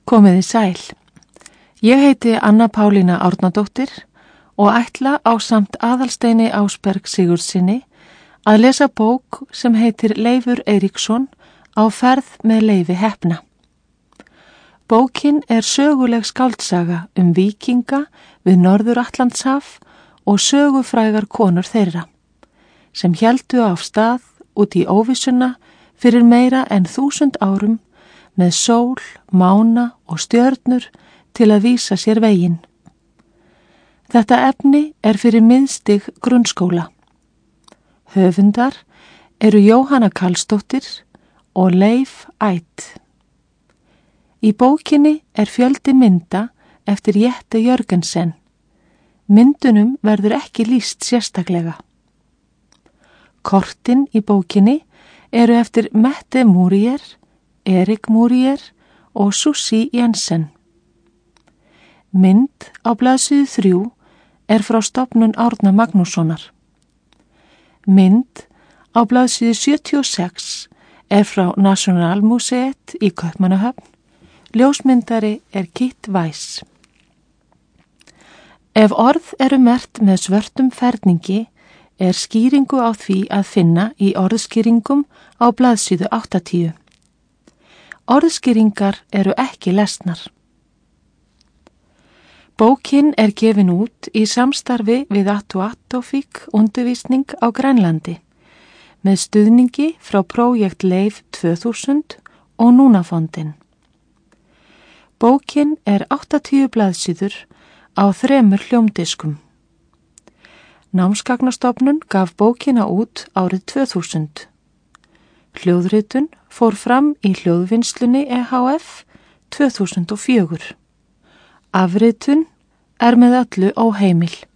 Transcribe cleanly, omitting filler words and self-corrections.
Komiði sæl. Ég heiti Anna Pálína Árnadóttir og ætla ásamt Aðalsteini Ásberg Sigurðssyni að lesa bók sem heitir Leifur Eiríksson á ferð með Leifi heppna. Bókin er söguleg skáldsaga víkinga við Norður-Atlantshaf og sögufrægar konur þeirra, sem héldu af stað út í óvissuna fyrir meira en 1000 árum með sól, mána og stjörnur til að vísa sér veginn. Þetta efni er fyrir miðstig grunnskóla. Höfundar eru Jóhanna Karlsdóttir og Leif Ætt. Í bókinni er fjöldi mynda eftir Jette Jörgensen. Myndunum verður ekki lýst sérstaklega. Kortin í bókinni eru eftir Mette Murier, Erik Murier og Susie Jensen. Mynd á blaðsíðu 3 er frá stofnun Árna Magnússonar. Mynd á blaðsíðu 76 er frá Nationalmuseet í Kaupmannahöfn. Ljósmyndari er Kit Weiss. Ef orð eru merkt með svörtum ferningi er skýringu á því að finna í orðskýringum á blaðsíðu 80. Orðskýringar eru ekki lesnar. Bókin er gefin út í samstarfi við Atuatofik undervísning á Grænlandi með stuðningi frá Projekt Leif 2000 og Núnafondin. Bókin er 80 blaðsíður á 3 hljómdiskum. Námsgagnastofnun gaf bókina út árið 2000. Hljóðritun fór fram í Hljóðvinnslunni EHF 2004. Afritun er með öllu óheimil.